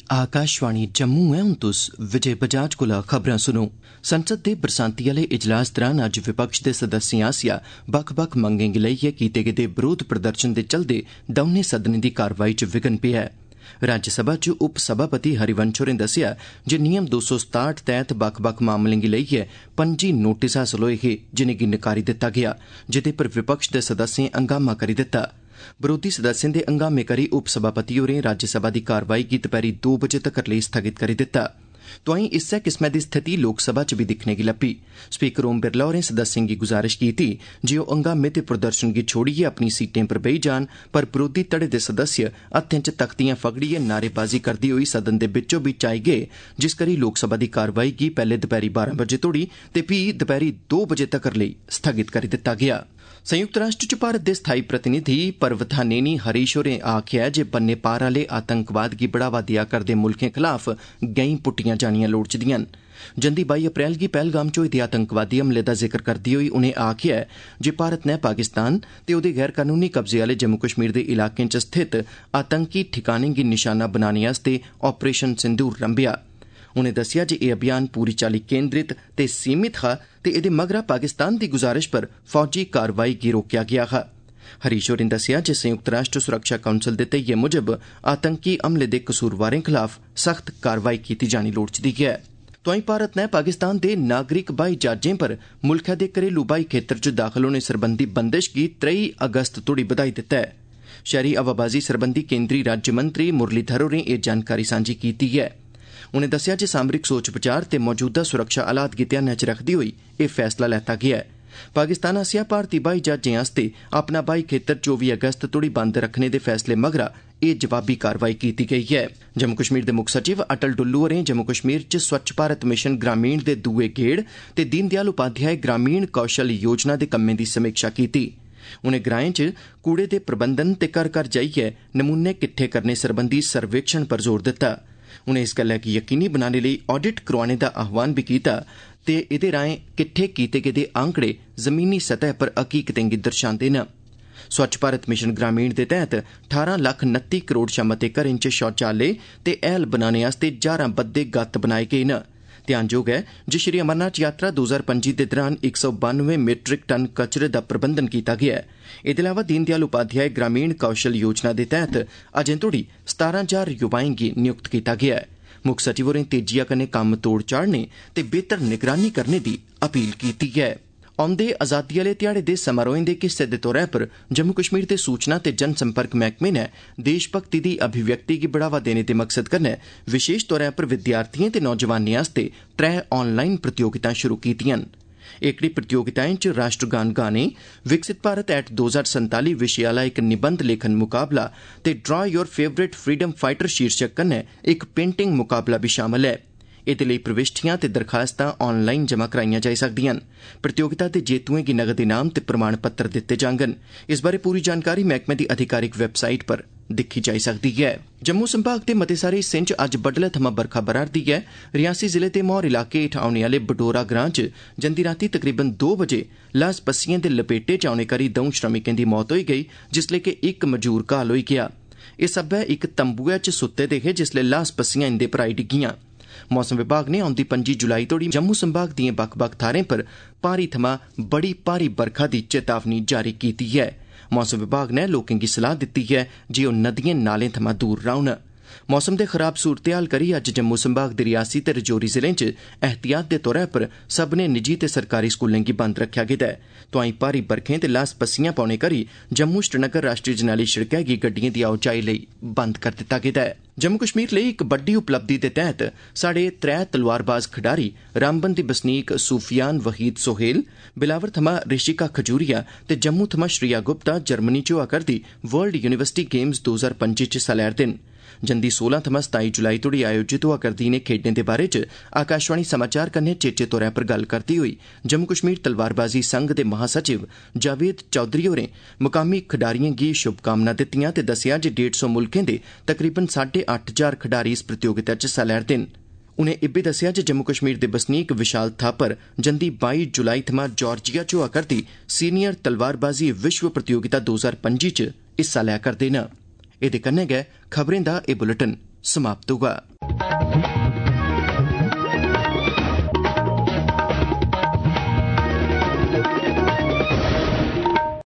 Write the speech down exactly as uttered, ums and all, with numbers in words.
आकाशवाणी जम्मू है हूं तुस विजय बजाज कोला खबरां सुनो। संसद दे बरसांती आले इजलास दौरान अज्ज विपक्ष दे सदस्यें आसेआ बक्ख बक्ख मंगें गी लेइयै कीते गेदे बरोध प्रदर्शन दे चलदे दौनें सदनें दी कारवाई च विघन पेआ ऐ। राज्यसभा च उप सभापति हरिवंश होरें दस्सेआ जे नियम दो सौ सताहठ तैह्त बक्ख बक्ख मामलें गी लेइयै पंजी नोटिस हासल होए हे जिनेंगी नकारी दित्ता गेआ, जेदे पर विपक्ष दे सदस्यें हंगामा करी दित्ता। बरोधी सदस्यें दे हंगामे करी उप सभापति होरें राज्यसभा दी कारवाई गी दपैह्री दो बजे तक्कर लेई स्थगित करी दित्ता। तोआईं इस्सै किस्मै दी स्थिति लोकसभा च बी दिक्खने गी लब्भी। स्पीकर ओम बिरला होरें सदस्यें गी गुजारिश कीती जे ओह् हंगामे ते प्रदर्शन गी छोड़ियै अपनी सीटें पर बेही जान, पर बरोधी धड़े दे सदस्य हत्थें च तख्तियां फगड़ियै नारेबाजी करदे होई सदन दे बिच्चो बिच्च आई गे, जिस करी लोकसभा दी कारवाई गी पैह्ले दपैह्री बारां बजे तोड़ी ते फ्ही दपैह्री दो बजे तक्कर लेई स्थगित करी दित्ता गेआ। संयुक्त राष्ट्र च भारत दे स्थाई प्रतिनिधि परवथानेनी हरीश होरें आखेआ जे बन्ने पार आले आतंकवाद गी बढ़ावा देआ करदे मुल्खें खलाफ गैंई पुट्टियां जानियां लोड़चदियां न। जंदी बाई अप्रैल गी पहलगाम च होए दे आतंकवादी हमले दा जिक्र करदे होई उनें आखेआ जे भारत नै पाकिस्तान ते ओहदे गैर कनूनी कब्जे आले जम्मू कश्मीर दे इलाकें च स्थित आतंकी ठिकानें गी निशाना बनाने आस्तै ऑपरेशन सिंदूर रंभेआ। उनें दस्सेआ जे एह् अभियान पूरी चाल्ली केन्द्रित ते सीमित हा ते एह्दे मगरा पाकिस्तान दी गुजारिश पर फौजी कारवाई गी रोकेआ गेआ हा। हरीश होरें दस्सेआ जे संयुक्त राष्ट्र सुरक्षा काउंसल दे धैइये मुजब आतंकी हमले दे कसूरवारें खलाफ सख्त कारवाई कीती जानी लोड़चदी ऐ। तोआईं भारत नै पाकिस्तान दे नागरिक ब्हाई जहाजें पर मुल्खै दे घरेलू ब्हाई खेतर च दाखल होने सरबंधी बंदिश गी त्रेई अगस्त तोड़ी बधाई दित्ता ऐ। शैहरी हवाबाजी सरबंधी केन्द्री राज्यमंत्री मुरलीधर होरें एह् जानकारी सांझी कीती ऐ। उनें दस्सेआ जे सामरिक सोच विचार ते मौजूदा सुरक्षा हालात गी ध्यानै च रखदे होई एह् फैसला लैता गेआ ऐ। पाकिस्तान आसेआ भारती ब्हाई जहाजें आस्तै अपना ब्हाई खेतर चौबी अगस्त तोड़ी बंद रखने दे फैसले मगरा एह् जवाबी कारवाई कीती गेई ऐ। जम्मू कश्मीर दे मुक्ख सचिव अटल डुल्लू होरें जम्मू कश्मीर च स्वच्छ भारत मिशन ग्रामीण दे दूए गेड़ ते दीन दयाल उपाध्याय ग्रामीण कौशल योजना दे कम्में दी समीक्षा कीती। उनें ग्राएं च कूड़े दे प्रबंधन ते घर घर जाइयै नमूने किट्ठे करने सरबंधी सर्वेक्षण पर जोर दित्ता। उनें इस गल्लै गी यकीनी बनाने लेई ऑडिट करोआने दा आह्वान बी कीता ते एह्दे राएं किट्ठे कीते गेदे आंकड़े जमीनी सतह पर हकीकतें गी दर्शांदे न। स्वच्छ भारत मिशन ग्रामीण दे तैह्त ठारां लक्ख नत्ती करोड़ शा मते घरें च शौचालय ते हैल बनाने आस्तै ज्हारां बद्दे गत्त बनाए गे न। ध्यानजोग है जे श्री अमरनाथ यात्रा दो हज़ार पंजी दे दौरान इक सौ बानुए मीट्रिक टन कचरे दा प्रबंधन किया गया है। एह्दे अलावा दीन दयाल उपाध्याय ग्रामीण कौशल योजना दे तैह्त अजें तोड़ी सतारां हजार युवाएं गी नियुक्त किया गया है। मुक्ख सचिव होरें तेजिया कन्नै कम्म तोड़ चाढ़ने ते बेहतर निगरानी करने दी अपील कीती है। औंदे आजादी आले ध्याड़े दे समारोहें दे हिस्से दे तौरा पर जम्मू कश्मीर दे सूचना ते जन संपर्क मैह्कमे नै देशभक्ति दी अभिव्यक्ति गी बढ़ावा देने दे मकसद कन्नै विशेष तौरा पर विद्यार्थिएं ते नौजवानें आस्तै त्रै ऑनलाइन प्रतियोगितां शुरू कीतियां न। एह्कड़ी प्रतियोगिताएं च राष्ट्रगान गाने, विकसित भारत एट दो हज़ार संताली विशे आला इक निबंध लेखन मुकाबला ते draw your favourite freedom fighter शीर्षक कन्नै इक पेंटिंग मुकाबला भी शामल ऐ। एह्दे लेई प्रविष्टियां ते दरखास्तां ऑनलाइन जमा कराइयां जाई सकदियां न। प्रतियोगिता दे जेतुएं गी नगद इनाम ते प्रमाण पत्र दित्ते जाङन। इस बारै पूरी जानकारी मैह्कमे दी अधिकारिक वैबसाइट पर दिक्खी जाई सकदी ऐ। जम्मू संभाग दे मते सारे हिस्सें च अज्ज बड्डलै थमां बरखा बरै'रदी ऐ। रियासी जिले दे मौर इलाके हेठ औने आले बडोरा ग्रां च जंदी रातीं तकरीबन दो बजे लास पस्सियां दे लपेटे च औने करी द'ऊं श्रमिकें दी मौत होई गेई, जिसलै कि इक मजूर घायल होई गेआ। एह् सब्बै इक तंबुए च सुत्ते दे हे जिसलै लास पस्सियां इंदे पर आई डिग्गियां। मौसम विभाग ने औंदी पंजी जुलाई तोड़ी जम्मू संभाग दिएं बक्ख बक्ख थाह्रें पर भारी थमां बड़ी भारी बरखा दी चेतावनी जारी कीती ऐ। मौसम विभाग ने लोकें गी सलाह दित्ती ऐ जे ओह् नदिएं नालें थमां दूर रौह्न। मौसम दे खराब सूरते-हाल करी अज्ज जम्मू संभाग दे रियासी ते रजौरी जिलें च एहतियात दे तौरा पर सब्भनें निजी ते सरकारी स्कूलें गी बंद रक्खेआ गेदा ऐ। तोआईं भारी बरखें ते लास पस्सियां पौने करी जम्मू श्रीनगर राष्ट्रीय जरनैली सड़कै गी गड्डिएं दी आओजाई लेई बंद करी दित्ता गेदा ऐ। जम्मू कश्मीर लेई इक बड्डी उपलब्धि दे तैह्त साढ़े त्रै तलवारबाज खडारी रामबन दी बसनीक सूफियान वहीद सोहेल, बिलावर थमां ऋषिका खजूरिया ते जम्मू थमां श्रिया गुप्ता जर्मनी च होआ करदी वर्ल्ड यूनिवर्सिटी गेम्स दो हज़ार पंजी च हिस्सा लै'रदे न। जंदी सोलां थमां सताई जुलाई तोड़ी आयोजित होआ करदी इनें खेड्डें दे बारे च आकाशवाणी समाचार कन्नै चेचे तौरा पर गल्ल करदे होई जम्मू कश्मीर तलवारबाजी संघ दे महासचिव जावेद चौधरी होरें मुकामी खडारिएं गी शुभकामनां दित्तिआं ते दस्सेआ जे डेढ़ सौ मुल्खें दे तकरीबन साढ़े अट्ठ हजार खडारी इस प्रतियोगिता च हिस्सा लै'रदे न। उनें इब्बी दस्सेआ जे जम्मू कश्मीर दे बसनीक विशाल थापर जंदी बाई जुलाई थमां जार्जिया च होआ करदी सीनियर तलवारबाजी विश्व प्रतियोगिता दो हज़ार पंजी च हिस्सा लै करदे न। एह्दे कन्नै गै खबरें दा एह् बुलेटिन समाप्त होआ। है।